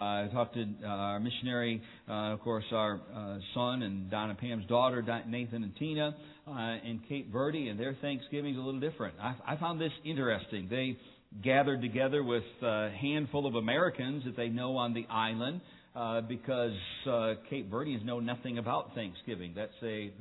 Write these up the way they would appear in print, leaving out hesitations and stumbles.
I talked to our missionary, of course, our son and Don and Pam's daughter, Nathan and Tina, in Cape Verde, and their Thanksgiving's a little different. I found this interesting. They gathered together with a handful of Americans that they know on the island, because Cape Verdeans know nothing about Thanksgiving. That's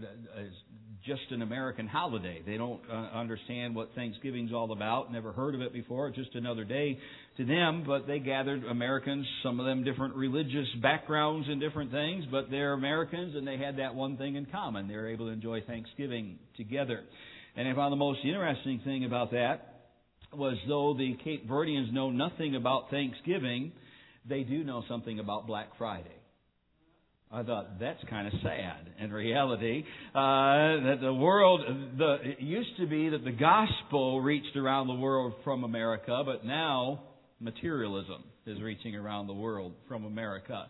just an American holiday. They don't understand what Thanksgiving's all about, never heard of it before. It's just another day to them, but they gathered Americans, some of them different religious backgrounds and different things, but they're Americans and they had that one thing in common. They were able to enjoy Thanksgiving together. And I found the most interesting thing about that was, though the Cape Verdeans know nothing about Thanksgiving, they do know something about Black Friday. I thought, that's kind of sad in reality. That the world, it used to be that the gospel reached around the world from America, but now materialism is reaching around the world from America.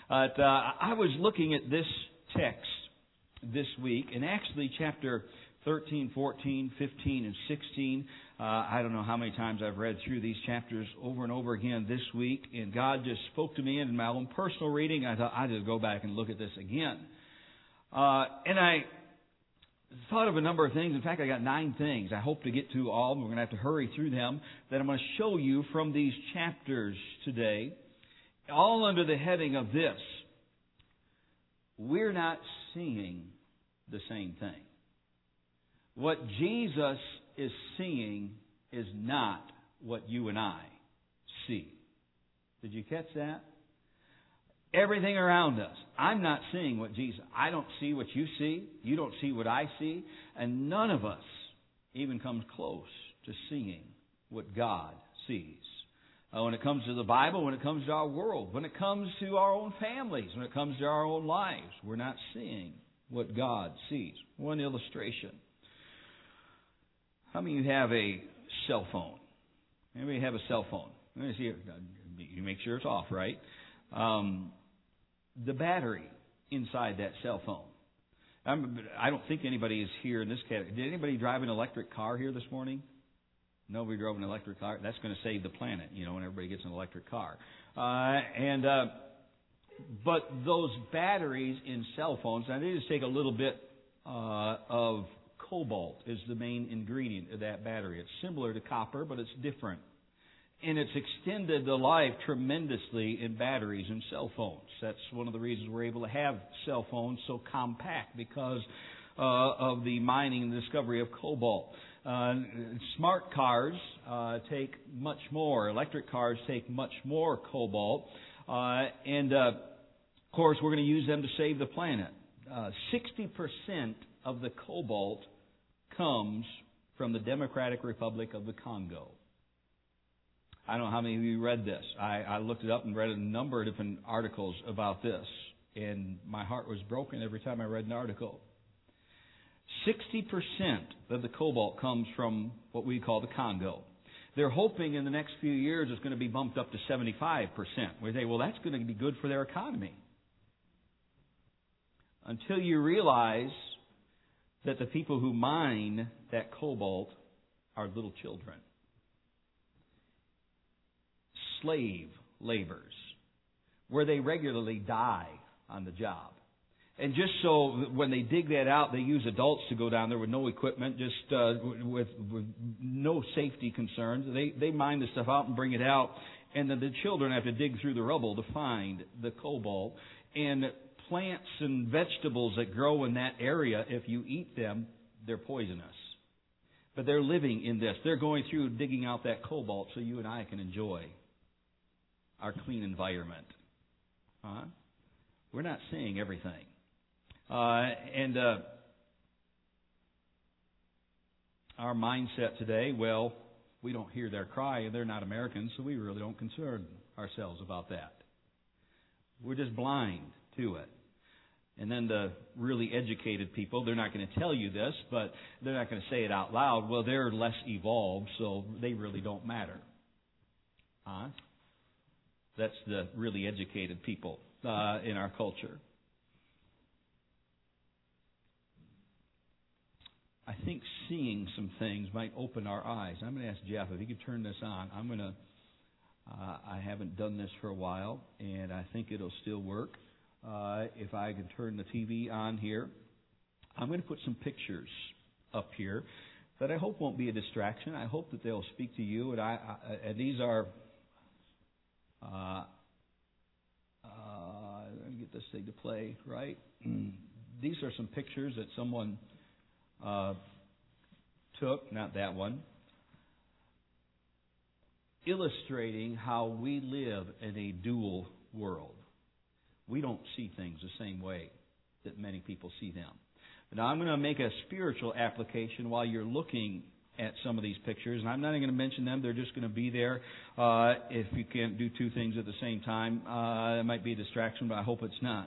I was looking at this text this week, and actually chapter 13, 14, 15, and 16. I don't know how many times I've read through these chapters over and over again this week, and God just spoke to me in my own personal reading. I thought, I'd just go back and look at this again. And I thought of a number of things. In fact, I got 9 things. I hope to get to all. We're going to have to hurry through them, that I'm going to show you from these chapters today, all under the heading of this: we're not seeing the same thing. What Jesus is seeing is not what you and I see. Did you catch that? Everything around us. I'm not seeing what Jesus... I don't see what you see. You don't see what I see. And none of us even comes close to seeing what God sees. When it comes to the Bible, when it comes to our world, when it comes to our own families, when it comes to our own lives, we're not seeing what God sees. One illustration. How many of you have a cell phone? Anybody have a cell phone? Let me see. You make sure it's off, right? The battery inside that cell phone. I don't think anybody is here in this category. Did anybody drive an electric car here this morning? Nobody drove an electric car. That's going to save the planet, when everybody gets an electric car. But those batteries in cell phones, now they just take a little bit of cobalt is the main ingredient of that battery. It's similar to copper, but it's different. And it's extended the life tremendously in batteries and cell phones. That's one of the reasons we're able to have cell phones so compact, because of the mining and discovery of cobalt. Smart cars take much more. Electric cars take much more cobalt. Of course, we're going to use them to save the planet. 60% of the cobalt comes from the Democratic Republic of the Congo. I don't know how many of you read this. I looked it up and read a number of different articles about this, and my heart was broken every time I read an article. 60% of the cobalt comes from what we call the Congo. They're hoping in the next few years it's going to be bumped up to 75%. We say, well, that's going to be good for their economy. Until you realize that the people who mine that cobalt are little children. Slave laborers, where they regularly die on the job. And just so when they dig that out, they use adults to go down there with no equipment, just with no safety concerns. They mine the stuff out and bring it out, and then the children have to dig through the rubble to find the cobalt. And plants and vegetables that grow in that area, if you eat them, they're poisonous. But they're living in this. They're going through digging out that cobalt so you and I can enjoy our clean environment. We're not seeing everything. Our mindset today, well, we don't hear their cry, and they're not Americans, so we really don't concern ourselves about that. We're just blind to it. And then the really educated people, they're not going to tell you this, but they're not going to say it out loud. Well, they're less evolved, so they really don't matter. That's the really educated people in our culture. I think seeing some things might open our eyes. I'm going to ask Jeff if he could turn this on. I'm going I haven't done this for a while, and I think it'll still work. If I can turn the TV on here, I'm going to put some pictures up here that I hope won't be a distraction. I hope that they'll speak to you. And these are, let me get this thing to play, right? These are some pictures that someone took, not that one, illustrating how we live in a dual world. We don't see things the same way that many people see them. Now, I'm going to make a spiritual application while you're looking at some of these pictures, and I'm not even going to mention them. They're just going to be there. If you can't do two things at the same time, it might be a distraction, but I hope it's not.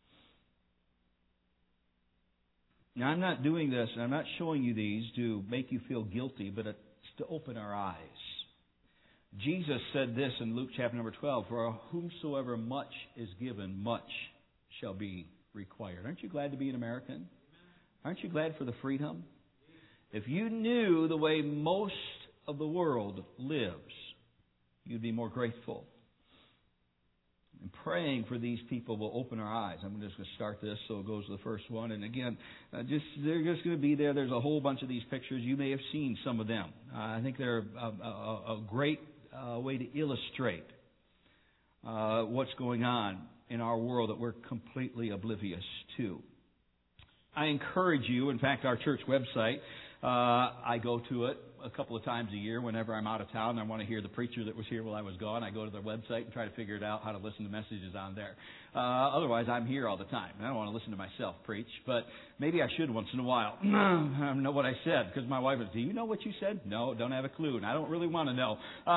Now, I'm not doing this, and I'm not showing you these to make you feel guilty, but it's to open our eyes. Jesus said this in Luke chapter number 12, "For whomsoever much is given, much shall be required." Aren't you glad to be an American? Aren't you glad for the freedom? If you knew the way most of the world lives, you'd be more grateful. And praying for these people will open our eyes. I'm just going to start this, so it goes to the first one. And again, they're just going to be there. There's a whole bunch of these pictures. You may have seen some of them. I think they're a great way to illustrate what's going on in our world that we're completely oblivious to. I encourage you, in fact, our church website, I go to it a couple of times a year whenever I'm out of town and I want to hear the preacher that was here while I was gone. I go to their website and try to figure it out how to listen to messages on there. Otherwise, I'm here all the time. I don't want to listen to myself preach, but maybe I should once in a while. I don't know what I said, because my wife was, "Do you know what you said?" No, don't have a clue, and I don't really want to know.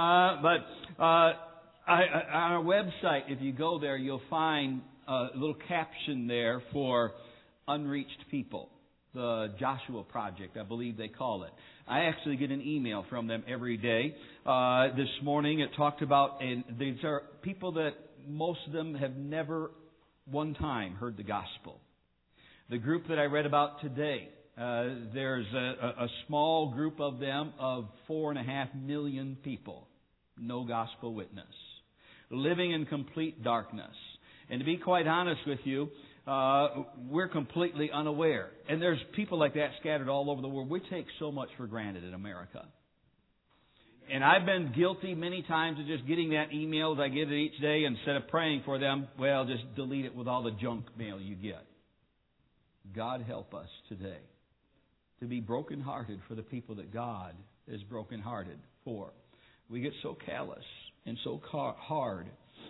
On our website, if you go there, you'll find a little caption there for unreached people. The Joshua Project, I believe they call it. I actually get an email from them every day. This morning it talked about, and these are people that most of them have never one time heard the gospel. The group that I read about today, there's a small group of them of 4.5 million people. No gospel witness. Living in complete darkness. And to be quite honest with you, we're completely unaware. And there's people like that scattered all over the world. We take so much for granted in America. And I've been guilty many times of just getting that email that I get it each day, instead of praying for them, well, just delete it with all the junk mail you get. God help us today to be brokenhearted for the people that God is brokenhearted for. We get so callous and so hard.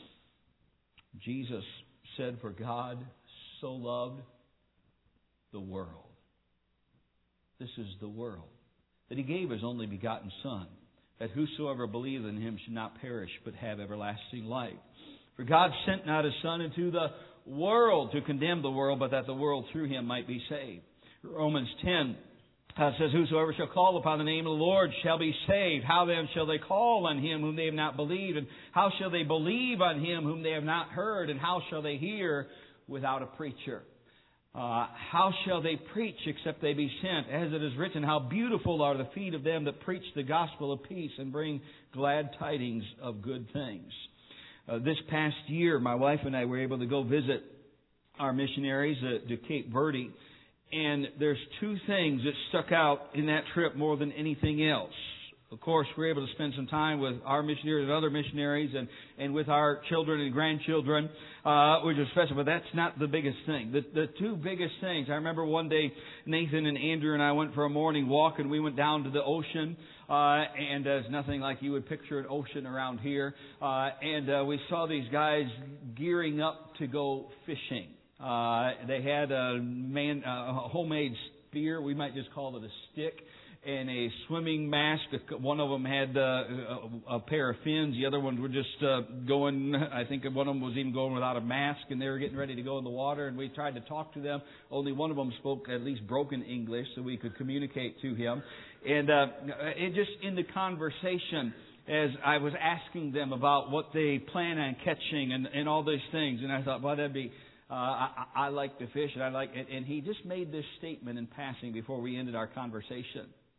Jesus said, "For God so loved the world." This is the world. That He gave His only begotten Son, that whosoever believeth in Him should not perish, but have everlasting life. For God sent not His Son into the world to condemn the world, but that the world through Him might be saved. Romans 10 says, "Whosoever shall call upon the name of the Lord shall be saved. How then shall they call on Him whom they have not believed? And how shall they believe on Him whom they have not heard? And how shall they hear without a preacher? How shall they preach except they be sent? As it is written, how beautiful are the feet of them that preach the gospel of peace and bring glad tidings of good things." This past year, my wife and I were able to go visit our missionaries to Cape Verde. And there's two things that stuck out in that trip more than anything else. Of course, we were able to spend some time with our missionaries and other missionaries and with our children and grandchildren, which was special. But that's not the biggest thing. The two biggest things, I remember one day Nathan and Andrew and I went for a morning walk, and we went down to the ocean. And there's nothing like you would picture an ocean around here. And we saw these guys gearing up to go fishing. They had a homemade spear, we might just call it a stick, and a swimming mask. One of them had a pair of fins. The other ones were just going, I think one of them was even going without a mask, and they were getting ready to go in the water. And we tried to talk to them. Only one of them spoke at least broken English, so we could communicate to him. And it just in the conversation, as I was asking them about what they plan on catching and all these things, and I thought, well, that'd be... I like to fish, and I like it. And he just made this statement in passing before we ended our conversation.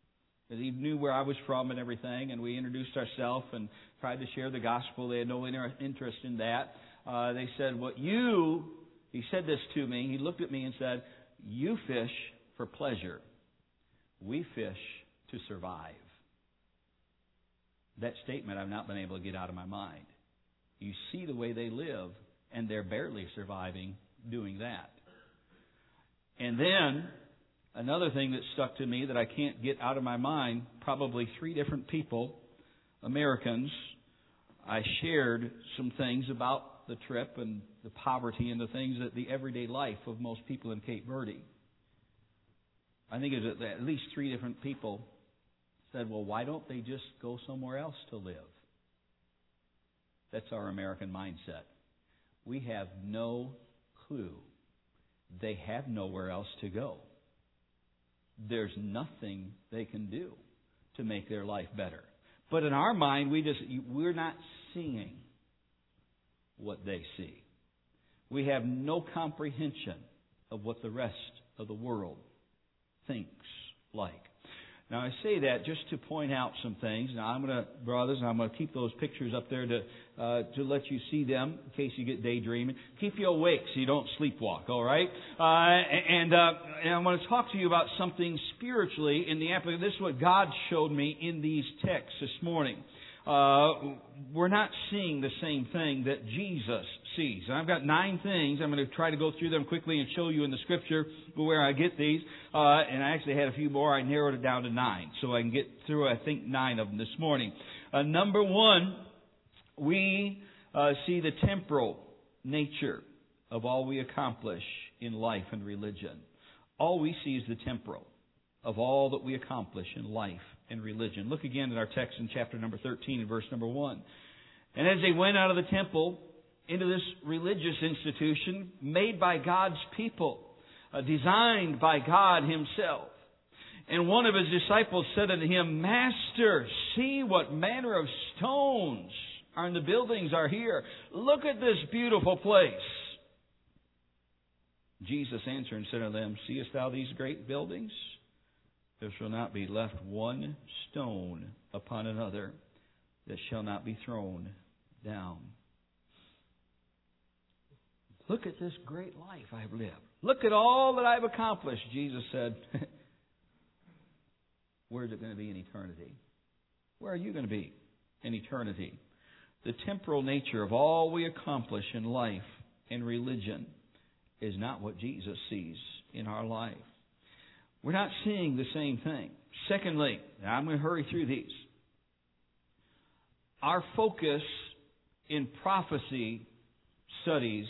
He knew where I was from and everything, and we introduced ourselves and tried to share the gospel. They had no interest in that. They said, he said this to me. He looked at me and said, "You fish for pleasure. We fish to survive." That statement I've not been able to get out of my mind. You see the way they live, and they're barely surviving doing that. And then another thing that stuck to me that I can't get out of my mind, probably 3 different people, Americans, I shared some things about the trip and the poverty and the things that the everyday life of most people in Cape Verde. I think it was at least 3 different people said, well, why don't they just go somewhere else to live? That's our American mindset. We have no clue. They have nowhere else to go. There's nothing they can do to make their life better. But in our mind, we're not seeing what they see. We have no comprehension of what the rest of the world thinks like. Now, I say that just to point out some things. Now, I'm going to keep those pictures up there to let you see them in case you get daydreaming. Keep you awake so you don't sleepwalk, all right? And I want to talk to you about something spiritually in the application. This is what God showed me in these texts this morning. We're not seeing the same thing that Jesus sees. And I've got 9 things. I'm going to try to go through them quickly and show you in the Scripture where I get these. And I actually had a few more. I narrowed it down to 9. So I can get through, I think, 9 of them this morning. Number 1, we see the temporal nature of all we accomplish in life and religion. All we see is the temporal of all that we accomplish in life and religion. Look again at our text in chapter number 13 and verse number 1. And as they went out of the temple into this religious institution made by God's people, designed by God Himself, and one of His disciples said unto Him, Master, see what manner of stones are in the buildings are here. Look at this beautiful place. Jesus answered and said unto them, Seest thou these great buildings? There shall not be left one stone upon another that shall not be thrown down. Look at this great life I've lived. Look at all that I've accomplished. Jesus said, where's it going to be in eternity? Where are you going to be in eternity? The temporal nature of all we accomplish in life and religion is not what Jesus sees in our life. We're not seeing the same thing. Secondly, now I'm going to hurry through these. Our focus in prophecy studies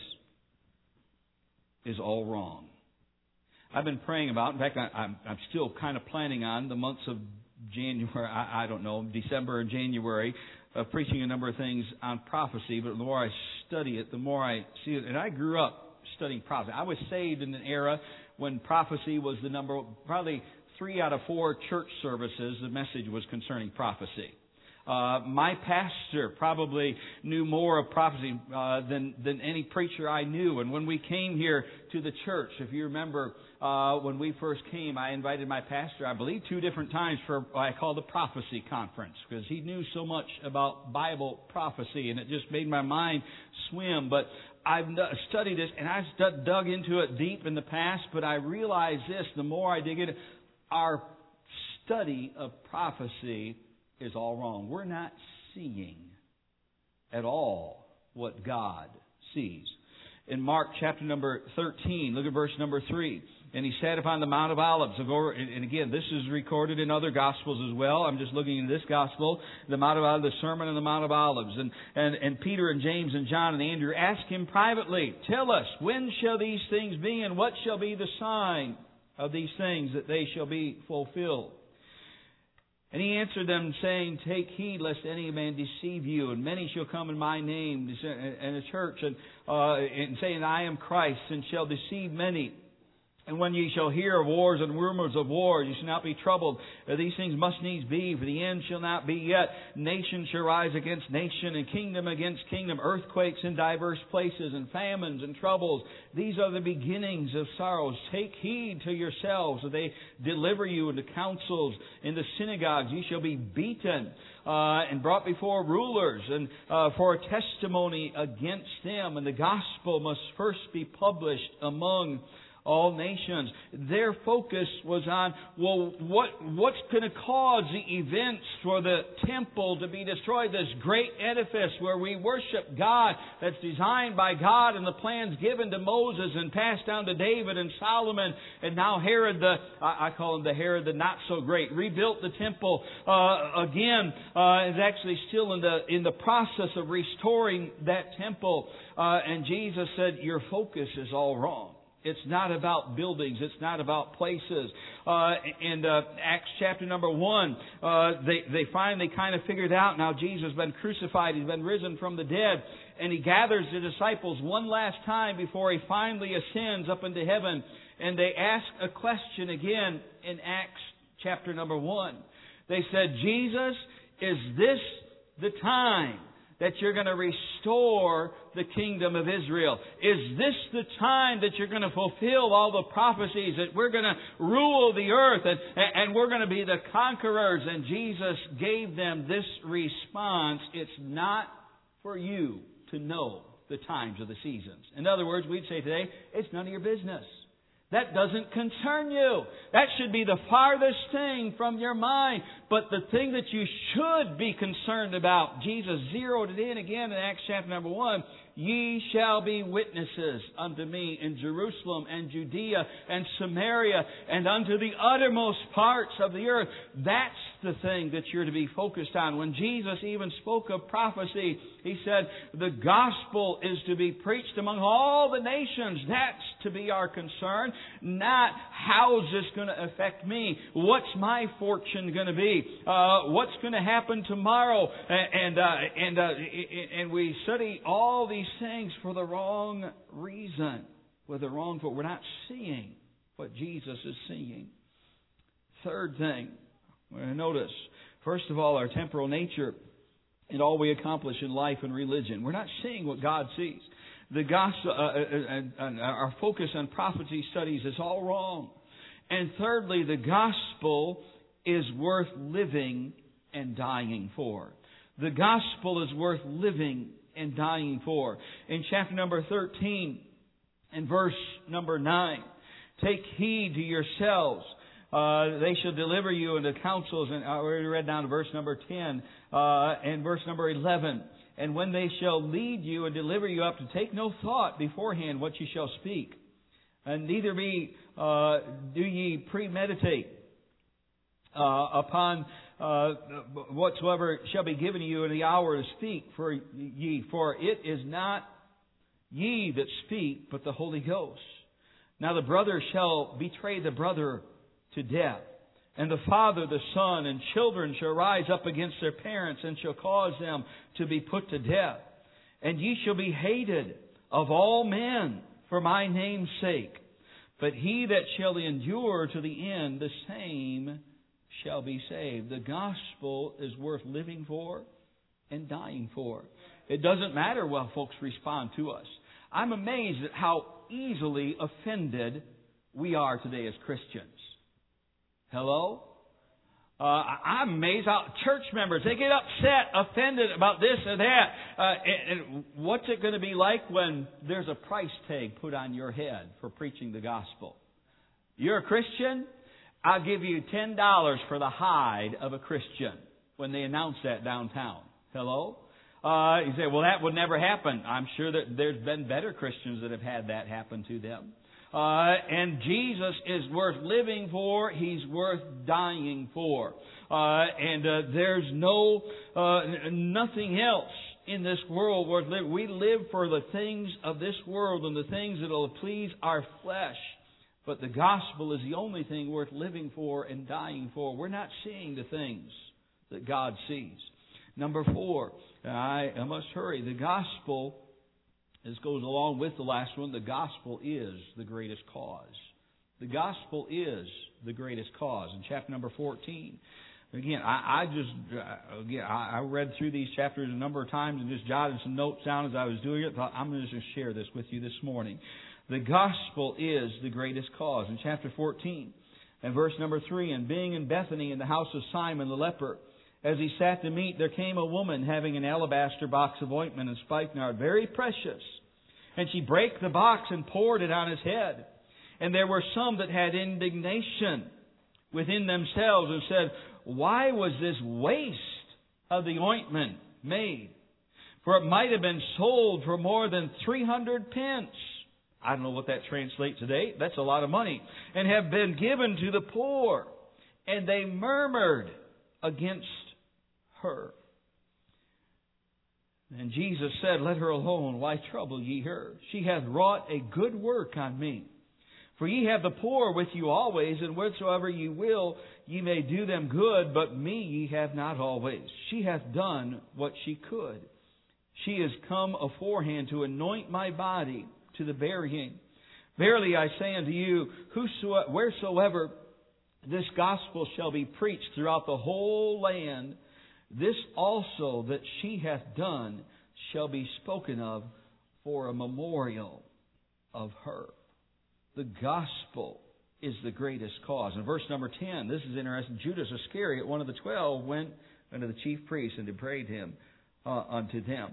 is all wrong. I've been praying about, in fact, I'm still kind of planning on the months of January, I don't know, December and January, preaching a number of things on prophecy, but the more I study it, the more I see it. And I grew up studying prophecy. I was saved in an era when prophecy was the number, probably 3 out of 4 church services, the message was concerning prophecy. My pastor probably knew more of prophecy than any preacher I knew. And when we came here to the church, if you remember, when we first came, I invited my pastor, I believe 2 different times for what I call the prophecy conference, because he knew so much about Bible prophecy, and it just made my mind swim. But I've studied this, and I've dug into it deep in the past, but I realize this, the more I dig into it, our study of prophecy is all wrong. We're not seeing at all what God sees. In Mark chapter number 13, look at verse number 3. And He sat upon the Mount of Olives. And again, this is recorded in other Gospels as well. I'm just looking in this Gospel, the Mount of Olives, the Sermon on the Mount of Olives. And Peter and James and John and Andrew asked Him privately, Tell us, when shall these things be, and what shall be the sign of these things that they shall be fulfilled? And He answered them, saying, Take heed lest any man deceive you, and many shall come in my name, and a church, and saying, I am Christ, and shall deceive many. And when ye shall hear of wars and rumors of wars, ye shall not be troubled. These things must needs be, for the end shall not be yet. Nation shall rise against nation, and kingdom against kingdom. Earthquakes in diverse places, and famines and troubles. These are the beginnings of sorrows. Take heed to yourselves, that they deliver you into councils. In the synagogues ye shall be beaten, and brought before rulers, and for a testimony against them. And the gospel must first be published among all nations. Their focus was on, well, what's going to cause the events for the temple to be destroyed? This great edifice where we worship God, that's designed by God, and the plans given to Moses and passed down to David and Solomon, and now Herod I call him the Herod the not so great, rebuilt the temple again, is actually still in the process of restoring that temple. And Jesus said, your focus is all wrong. It's not about buildings. It's not about places. Acts chapter number 1, they finally kind of figured out, now Jesus has been crucified. He's been risen from the dead. And He gathers the disciples one last time before He finally ascends up into heaven. And they ask a question again in Acts chapter number 1. They said, Jesus, is this the time that you're going to restore the kingdom of Israel? Is this the time that you're going to fulfill all the prophecies, that we're going to rule the earth and we're going to be the conquerors? And Jesus gave them this response: it's not for you to know the times of the seasons. In other words, we'd say today, it's none of your business. That doesn't concern you. That should be the farthest thing from your mind. But the thing that you should be concerned about, Jesus zeroed it in again in Acts chapter number 1. Ye shall be witnesses unto me in Jerusalem and Judea and Samaria and unto the uttermost parts of the earth. That's the thing that you're to be focused on. When Jesus even spoke of prophecy, He said the gospel is to be preached among all the nations. That's to be our concern. Not how is this going to affect me? What's my fortune going to be? What's going to happen tomorrow? And we study all these things for the wrong reason. We're not seeing what Jesus is seeing. Third thing, we're going to notice, first of all, our temporal nature and all we accomplish in life and religion. We're not seeing what God sees. The gospel, our focus on prophecy studies is all wrong. And thirdly, the gospel is worth living and dying for. The gospel is worth living and dying for. In chapter number 13 and verse number 9, take heed to yourselves. They shall deliver you into councils. And I already read down to verse number 10 and verse number 11. And when they shall lead you and deliver you up, to take no thought beforehand what ye shall speak. And neither do ye premeditate upon whatsoever shall be given you in the hour to speak for ye. For it is not ye that speak, but the Holy Ghost. Now the brother shall betray the brother to death, and the father the son, and children shall rise up against their parents, and shall cause them to be put to death. And ye shall be hated of all men for my name's sake. But he that shall endure to the end, the same shall be saved. The gospel is worth living for and dying for. It doesn't matter how folks respond to us. I'm amazed at how easily offended we are today as Christians. Hello? I'm amazed how church members, they get upset, offended about this or that. And what's it going to be like when there's a price tag put on your head for preaching the gospel? You're a Christian? I'll give you $10 for the hide of a Christian, when they announce that downtown. Hello? You say, well, that would never happen. I'm sure that there's been better Christians that have had that happen to them. And Jesus is worth living for. He's worth dying for. There's nothing else in this world worth living. We live for the things of this world and the things that will please our flesh. But the gospel is the only thing worth living for and dying for. We're not seeing the things that God sees. Number 4, I must hurry. The gospel, this goes along with the last one, the gospel is the greatest cause. The gospel is the greatest cause. In chapter number 14, again, I read through these chapters a number of times and just jotted some notes down as I was doing it. Thought, I'm going to just share this with you this morning. The gospel is the greatest cause. In chapter 14 and verse number 3, and being in Bethany in the house of Simon the leper, as he sat to meat, there came a woman having an alabaster box of ointment and spikenard, very precious. And she brake the box and poured it on his head. And there were some that had indignation within themselves and said, why was this waste of the ointment made? For it might have been sold for more than 300 pence. I don't know what that translates today. That's a lot of money. And have been given to the poor. And they murmured against her. And Jesus said, let her alone. Why trouble ye her? She hath wrought a good work on me. For ye have the poor with you always, and whatsoever ye will, ye may do them good, but me ye have not always. She hath done what she could. She is come aforehand to anoint my body to the burying. Verily I say unto you, wheresoever this gospel shall be preached throughout the whole land, this also that she hath done shall be spoken of for a memorial of her. The gospel is the greatest cause. In verse number 10, this is interesting. Judas Iscariot, one of the 12, went unto the chief priests and betrayed him unto them.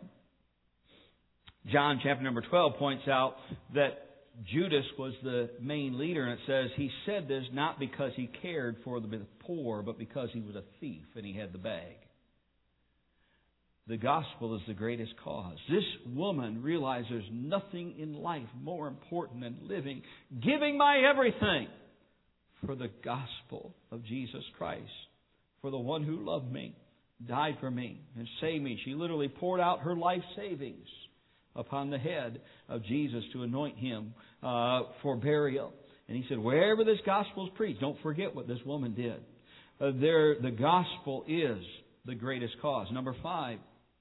John chapter number 12 points out that Judas was the main leader, and it says he said this not because he cared for the poor, but because he was a thief and he had the bag. The gospel is the greatest cause. This woman realized there's nothing in life more important than living, giving my everything for the gospel of Jesus Christ, for the one who loved me, died for me, and saved me. She literally poured out her life savings upon the head of Jesus to anoint him for burial. And he said, wherever this gospel is preached, don't forget what this woman did. The gospel is the greatest cause. Number 5,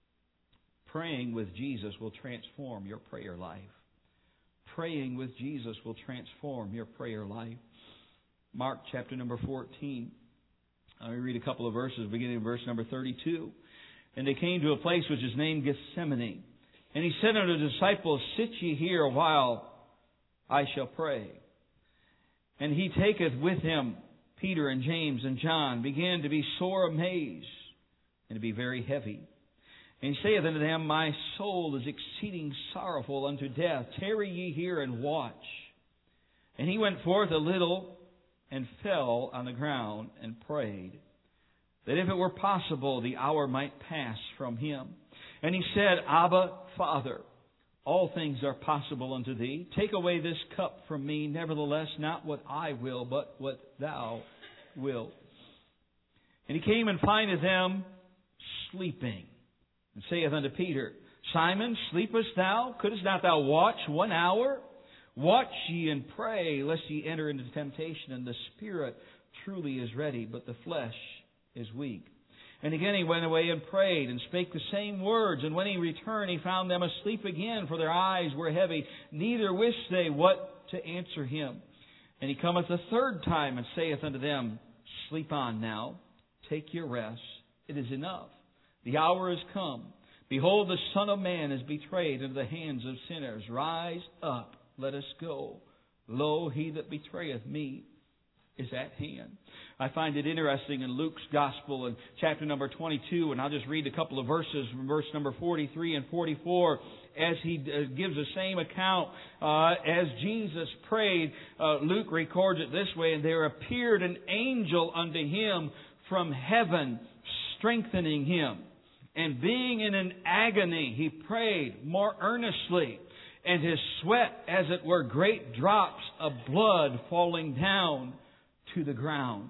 praying with Jesus will transform your prayer life. Praying with Jesus will transform your prayer life. Mark chapter number 14. Let me read a couple of verses, beginning in verse number 32. And they came to a place which is named Gethsemane. And he said unto the disciples, sit ye here while I shall pray. And he taketh with him Peter and James and John, began to be sore amazed, and to be very heavy. And he saith unto them, my soul is exceeding sorrowful unto death. Tarry ye here and watch. And he went forth a little and fell on the ground and prayed, that if it were possible, the hour might pass from him. And he said, Abba, Father, all things are possible unto thee. Take away this cup from me. Nevertheless, not what I will, but what thou wilt. And he came and findeth them sleeping. And saith unto Peter, Simon, sleepest thou? Couldst not thou watch 1 hour? Watch ye and pray, lest ye enter into temptation. And the spirit truly is ready, but the flesh is weak. And again he went away and prayed, and spake the same words. And when he returned, he found them asleep again, for their eyes were heavy. Neither wist they what to answer him. And he cometh the third time, and saith unto them, Sleep on now, take your rest. It is enough. The hour is come. Behold, the Son of Man is betrayed into the hands of sinners. Rise up, let us go. Lo, he that betrayeth me is at hand. I find it interesting in Luke's Gospel in chapter number 22, and I'll just read a couple of verses from verse number 43 and 44, as he gives the same account as Jesus prayed. Luke records it this way, and there appeared an angel unto him from heaven, strengthening him. And being in an agony, he prayed more earnestly, and his sweat, as it were, great drops of blood falling down to the ground.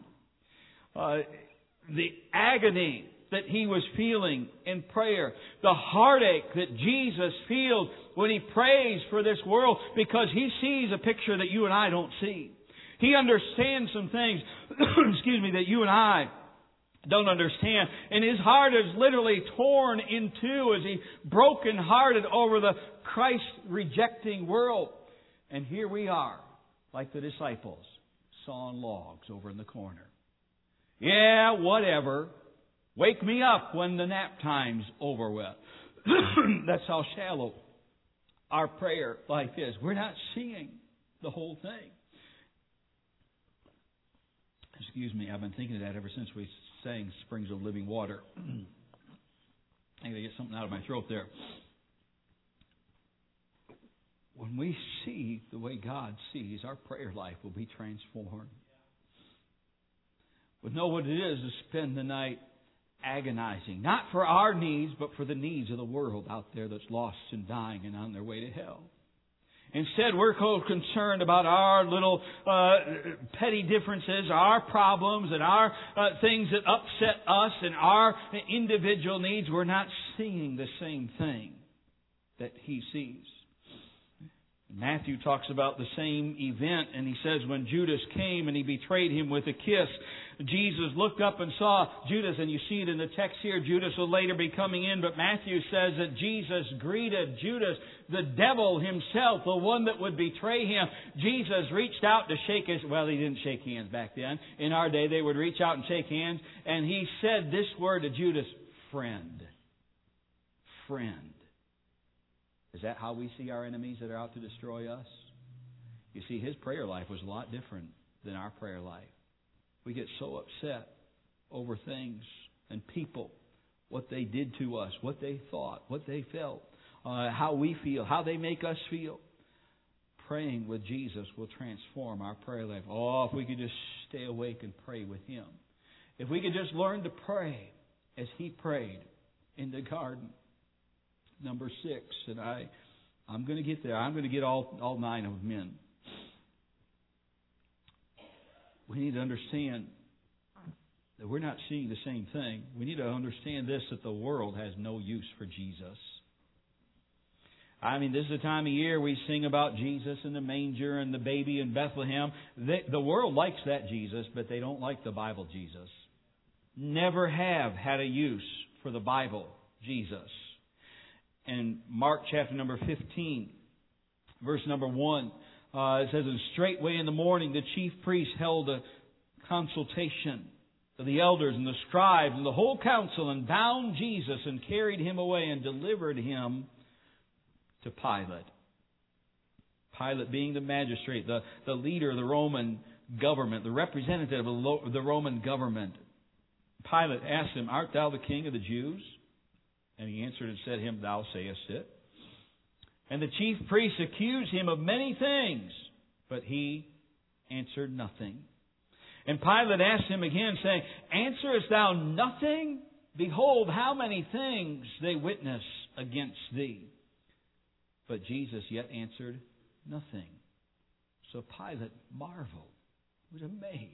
The agony that he was feeling in prayer, the heartache that Jesus feels when he prays for this world, because he sees a picture that you and I don't see. He understands some things, that you and I don't understand. And his heart is literally torn in two as he brokenhearted over the Christ-rejecting world. And here we are, like the disciples, sawing logs over in the corner. Yeah, whatever. Wake me up when the nap time's over with. That's how shallow our prayer life is. We're not seeing the whole thing. Excuse me, I've been thinking of that ever since we sang Springs of Living Water. I got to get something out of my throat there. When we see the way God sees, our prayer life will be transformed. We'll know what it is to spend the night agonizing, not for our needs, but for the needs of the world out there that's lost and dying and on their way to hell. Instead, we're concerned about our little petty differences, our problems, and our things that upset us and our individual needs. We're not seeing the same thing that He sees. Matthew talks about the same event, and he says when Judas came and he betrayed Him with a kiss, Jesus looked up and saw Judas, and you see it in the text here. Judas will later be coming in, but Matthew says that Jesus greeted Judas, the devil himself, the one that would betray Him. Jesus reached out to shake his... Well, he didn't shake hands back then. In our day, they would reach out and shake hands, and He said this word to Judas, friend. Friend. Is that how we see our enemies that are out to destroy us? You see, His prayer life was a lot different than our prayer life. We get so upset over things and people, what they did to us, what they thought, what they felt, how we feel, how they make us feel. Praying with Jesus will transform our prayer life. Oh, if we could just stay awake and pray with Him. If we could just learn to pray as He prayed in the garden. Number 6, and I'm going to get there. I'm going to get all 9 of them in. We need to understand that we're not seeing the same thing. We need to understand this, that the world has no use for Jesus. I mean, this is the time of year we sing about Jesus and the manger and the baby in Bethlehem. The world likes that Jesus, but they don't like the Bible Jesus. Never have had a use for the Bible Jesus. In Mark chapter number 15, verse number 1, it says, and straightway in the morning the chief priests held a consultation of the elders and the scribes and the whole council, and bound Jesus and carried Him away and delivered Him to Pilate. Pilate being the magistrate, the leader of the Roman government, the representative of the Roman government. Pilate asked Him, art thou the king of the Jews? And He answered and said to him, thou sayest it. And the chief priests accused Him of many things, but He answered nothing. And Pilate asked Him again, saying, answerest thou nothing? Behold, how many things they witness against Thee. But Jesus yet answered nothing. So Pilate marveled, was amazed.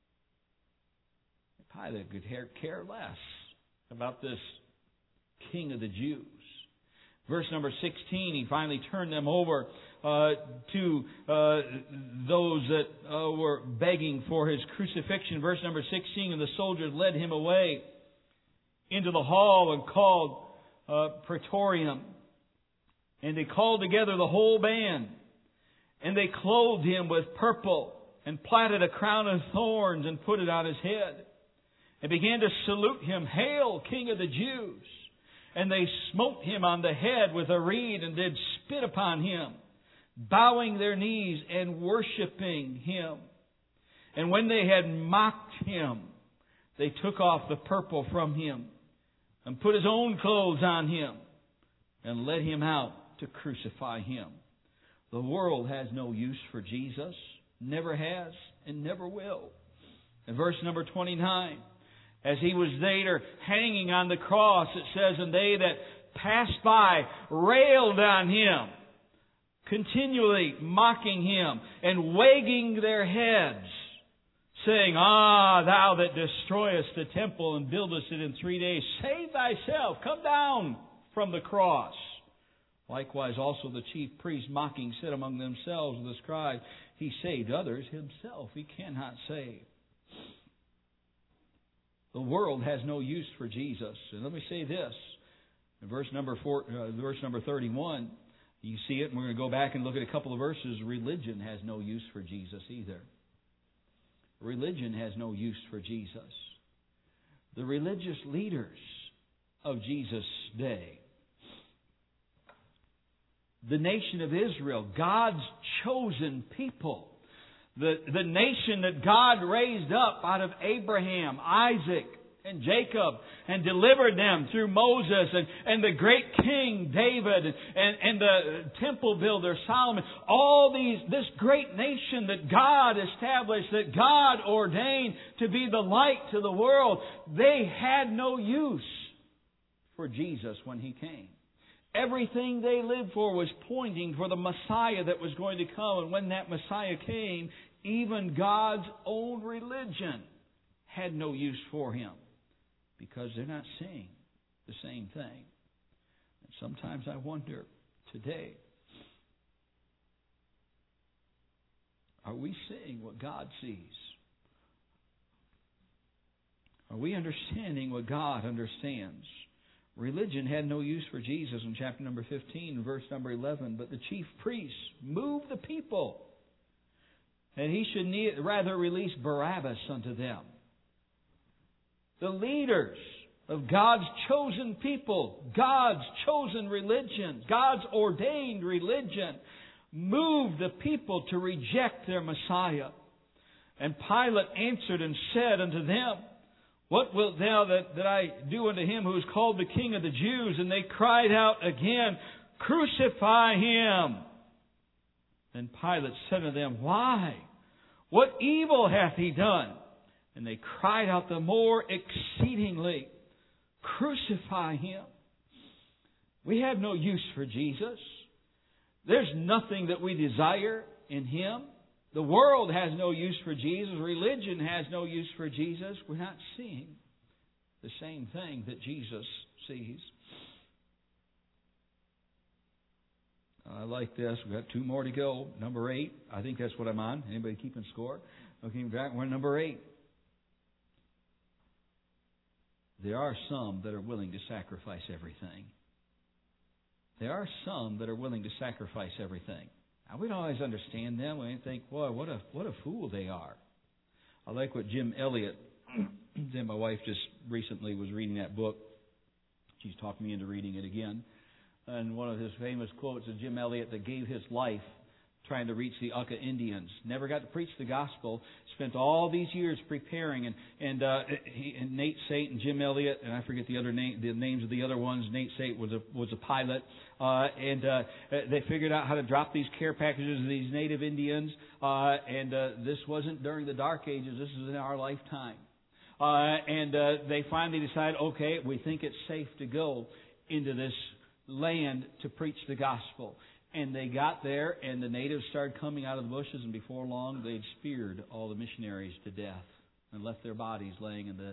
Pilate could care less about this King of the Jews. Verse number 16, He finally turned them over to those that were begging for His crucifixion. Verse number 16, and the soldiers led Him away into the hall and called Praetorium. And they called together the whole band. And they clothed Him with purple and platted a crown of thorns and put it on His head. And began to salute Him, Hail, King of the Jews! And they smote Him on the head with a reed and did spit upon Him, bowing their knees and worshiping Him. And when they had mocked Him, they took off the purple from Him and put His own clothes on Him and led Him out to crucify Him. The world has no use for Jesus, never has and never will. In verse number 29, as He was there hanging on the cross, it says, and they that passed by railed on Him, continually mocking Him and wagging their heads, saying, Ah, thou that destroyest the temple and buildest it in 3 days, save thyself, come down from the cross. Likewise also the chief priests mocking said among themselves with the scribes, He saved others, Himself He cannot save. The world has no use for Jesus. And let me say this. In verse number 31, you see it, and we're going to go back and look at a couple of verses. Religion has no use for Jesus either. Religion has no use for Jesus. The religious leaders of Jesus' day, the nation of Israel, God's chosen people, the nation that God raised up out of Abraham, Isaac, and Jacob, and delivered them through Moses and the great king David and the temple builder Solomon. This great nation that God established, that God ordained to be the light to the world, they had no use for Jesus when He came. Everything they lived for was pointing for the Messiah that was going to come. And when that Messiah came, even God's own religion had no use for Him, because they're not seeing the same thing. And sometimes I wonder today, are we seeing what God sees? Are we understanding what God understands? Religion had no use for Jesus in chapter number 15, verse number 11. But the chief priests moved the people, and He should rather release Barabbas unto them. The leaders of God's chosen people, God's chosen religion, God's ordained religion, moved the people to reject their Messiah. And Pilate answered and said unto them, What wilt thou that I do unto him who is called the King of the Jews? And they cried out again, Crucify Him! Then Pilate said unto them, Why? What evil hath He done? And they cried out the more exceedingly, Crucify Him! We have no use for Jesus. There's nothing that we desire in Him. The world has no use for Jesus. Religion has no use for Jesus. We're not seeing the same thing that Jesus sees. I like this. We've got 2 more to go. Number 8. I think that's what I'm on. Anybody keeping score? Okay, we're on number 8. There are some that are willing to sacrifice everything. There are some that are willing to sacrifice everything. Now, we don't always understand them. We think, boy, what a fool they are. I like what Jim Elliot, my wife just recently was reading that book. She's talked me into reading it again. And one of his famous quotes is Jim Elliot that gave his life trying to reach the Auca Indians. Never got to preach the gospel. Spent all these years preparing. And Nate Sate and Jim Elliot, and I forget the names of the other ones. Nate Sate was a pilot. They figured out how to drop these care packages to these native Indians. This wasn't during the Dark Ages. This is in our lifetime. They finally decided, okay, we think it's safe to go into this land to preach the gospel. And they got there, and the natives started coming out of the bushes, and before long, they'd speared all the missionaries to death and left their bodies laying in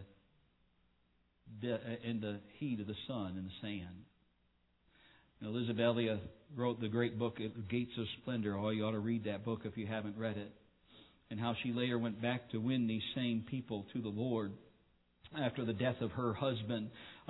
the heat of the sun in the sand. And Elizabeth Elliot wrote the great book, Gates of Splendor. Oh, you ought to read that book if you haven't read it. And how she later went back to win these same people to the Lord after the death of her husband.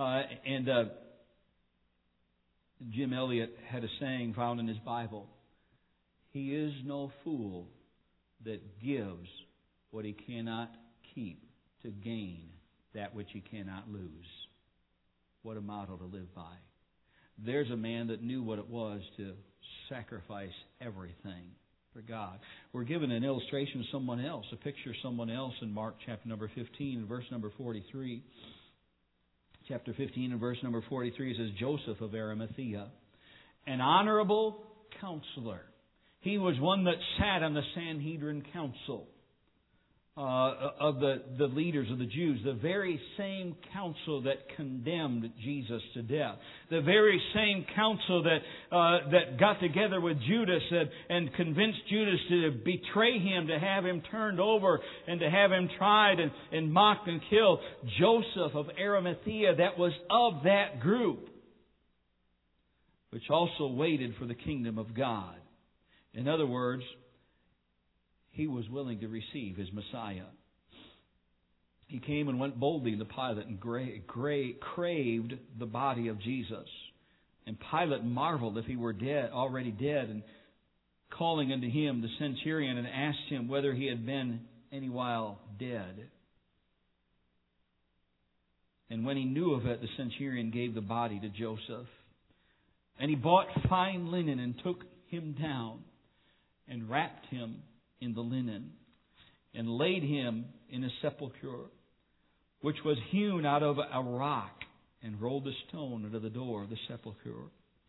Jim Elliot had a saying found in his Bible. He is no fool that gives what he cannot keep to gain that which he cannot lose. What a model to live by. There's a man that knew what it was to sacrifice everything for God. We're given an illustration of someone else, a picture of someone else in Mark chapter number 15, verse number 43. Chapter 15 and verse number 43 says, Joseph of Arimathea, an honorable counselor. He was one that sat on the Sanhedrin council of the leaders of the Jews. The very same council that condemned Jesus to death. The very same council that got together with Judas and convinced Judas to betray him, to have him turned over, and to have him tried and mocked and killed. Joseph of Arimathea, that was of that group, which also waited for the kingdom of God. In other words, he was willing to receive his Messiah. He came and went boldly to Pilate and craved the body of Jesus. And Pilate marveled if he were dead, already dead, and calling unto him the centurion and asked him whether he had been any while dead. And when he knew of it, the centurion gave the body to Joseph. And he bought fine linen and took him down and wrapped him in the linen and laid him in a sepulchre, which was hewn out of a rock, and rolled a stone under the door of the sepulchre.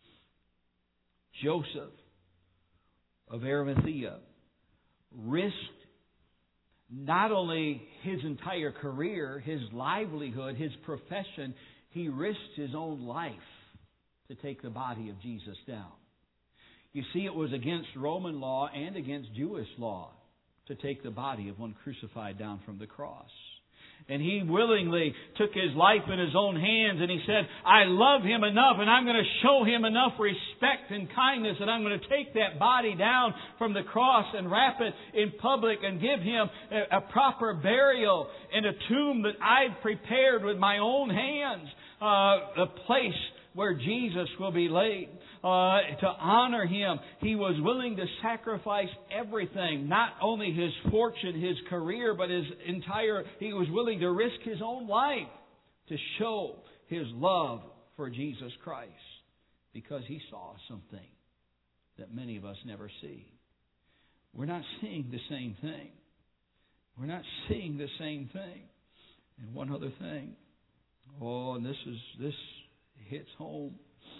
Joseph of Arimathea risked not only his entire career, his livelihood, his profession, he risked his own life to take the body of Jesus down. You see, it was against Roman law and against Jewish law to take the body of one crucified down from the cross. And he willingly took his life in his own hands, and he said, I love him enough, and I'm going to show him enough respect and kindness that I'm going to take that body down from the cross and wrap it in public and give him a proper burial in a tomb that I've prepared with my own hands, a place where Jesus will be laid. To honor Him, he was willing to sacrifice everything, not only his fortune, his career, but he was willing to risk his own life to show his love for Jesus Christ, because he saw something that many of us never see. We're not seeing the same thing. We're not seeing the same thing. And one other thing. And this hits home.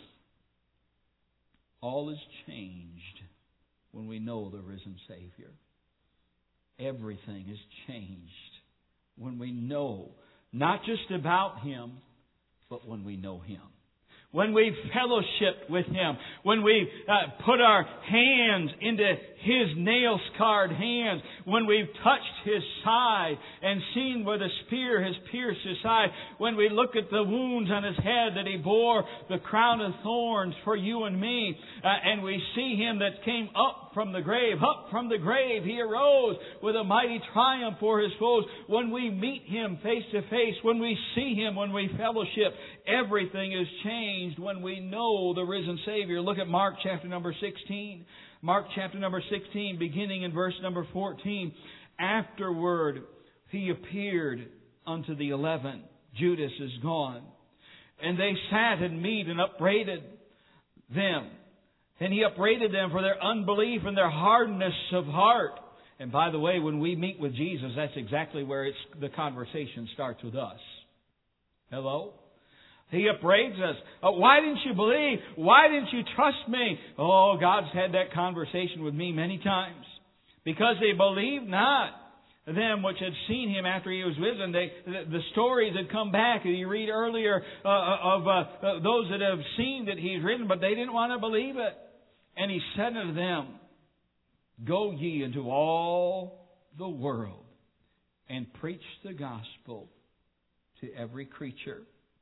All is changed when we know the risen Savior. Everything is changed when we know not just about Him, but when we know Him. When we fellowship with Him, when we put our hands into His nail-scarred hands, when we've touched His side and seen where the spear has pierced His side, when we look at the wounds on His head that He bore, the crown of thorns for you and me, and we see Him that came up from the grave, He arose with a mighty triumph for His foes. When we meet Him face to face, when we see Him, when we fellowship, everything is changed when we know the risen Savior. Look at Mark chapter number 16. Mark chapter number 16, beginning in verse number 14. Afterward, He appeared unto the 11. Judas is gone. And they sat in meat and upbraided them. And He upbraided them for their unbelief and their hardness of heart. And by the way, when we meet with Jesus, that's exactly where the conversation starts with us. Hello? He upbraids us. Why didn't you believe? Why didn't you trust me? Oh, God's had that conversation with me many times. Because they believed not them which had seen Him after He was risen. The stories had come back. You read earlier of those that have seen that He's risen, but they didn't want to believe it. And He said unto them, Go ye into all the world and preach the gospel to every creature.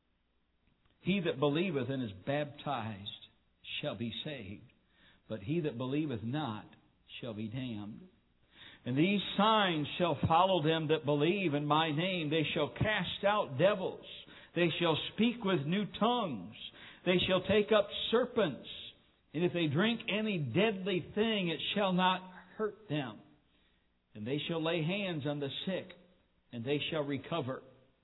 He that believeth and is baptized shall be saved, but he that believeth not shall be damned. And these signs shall follow them that believe in my name. They shall cast out devils. They shall speak with new tongues. They shall take up serpents. And if they drink any deadly thing, it shall not hurt them. And they shall lay hands on the sick, and they shall recover.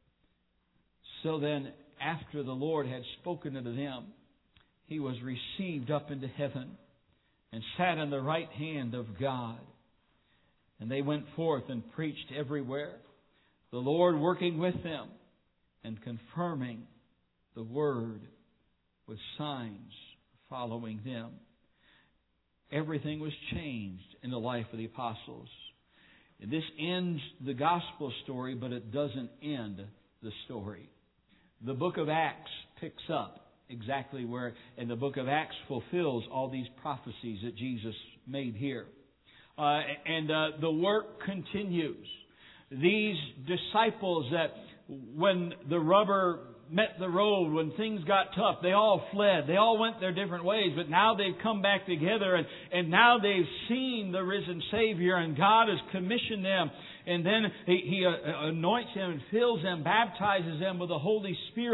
So then, after the Lord had spoken unto them, He was received up into heaven and sat on the right hand of God. And they went forth and preached everywhere, the Lord working with them and confirming the word with signs following them. Everything was changed in the life of the apostles. And this ends the gospel story, but it doesn't end the story. The book of Acts picks up exactly where, and the book of Acts fulfills all these prophecies that Jesus made here. And the work continues. These disciples that when the rubber met the road, when things got tough, they all fled. They all went their different ways. But now they've come back together, and now they've seen the risen Savior, and God has commissioned them. And then He anoints them and fills them, baptizes them with the Holy Spirit.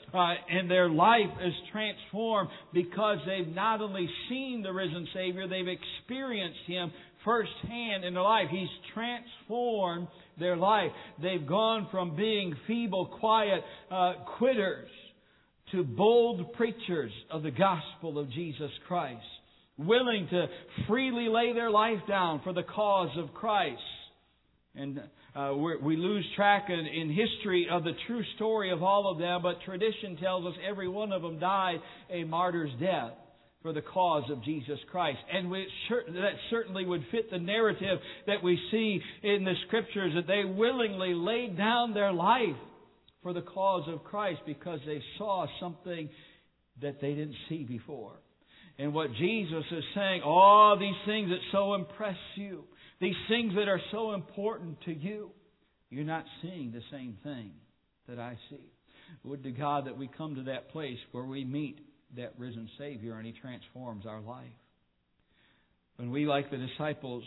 and their life is transformed because they've not only seen the risen Savior, they've experienced Him firsthand in their life. He's transformed their life. They've gone from being feeble, quiet quitters to bold preachers of the gospel of Jesus Christ, willing to freely lay their life down for the cause of Christ. And we lose track in history of the true story of all of them, but tradition tells us every one of them died a martyr's death for the cause of Jesus Christ. And that certainly would fit the narrative that we see in the Scriptures, that they willingly laid down their life for the cause of Christ because they saw something that they didn't see before. And what Jesus is saying, all these things that so impress you, these things that are so important to you, you're not seeing the same thing that I see. Would to God that we come to that place where we meet that risen Savior and He transforms our life. When we, like the disciples,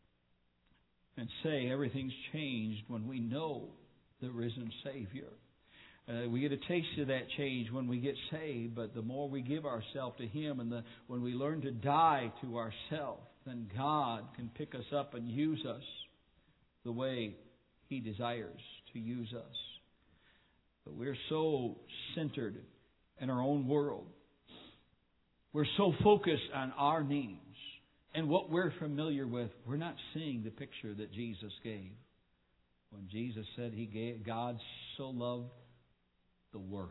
and say everything's changed when we know the risen Savior. We get a taste of that change when we get saved, but the more we give ourselves to Him and when we learn to die to ourselves, then God can pick us up and use us the way He desires to use us. But we're so centered in our own world. We're so focused on our needs and what we're familiar with. We're not seeing the picture that Jesus gave. When Jesus said God so loved the world.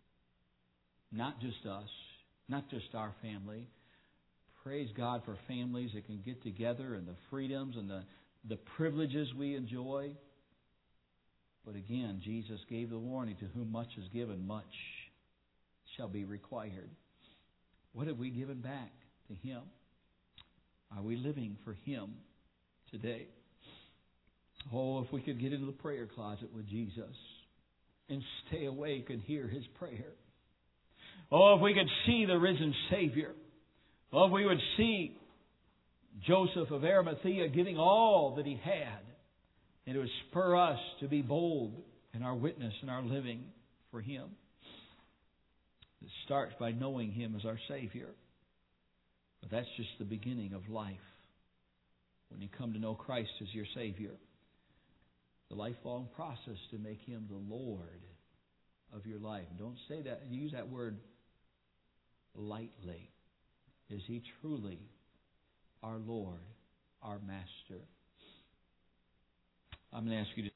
Not just us, not just our family. Praise God for families that can get together and the freedoms and the privileges we enjoy. But again, Jesus gave the warning, to whom much is given, much shall be required. What have we given back to Him? Are we living for Him today? Oh, if we could get into the prayer closet with Jesus and stay awake and hear His prayer. Oh, if we could see the risen Savior. Oh, if we would see Joseph of Arimathea giving all that he had. And it would spur us to be bold in our witness and our living for Him. It starts by knowing Him as our Savior. But that's just the beginning of life. When you come to know Christ as your Savior. The lifelong process to make Him the Lord of your life. Don't say that. Use that word lightly. Is He truly our Lord, our Master? I'm going to ask you to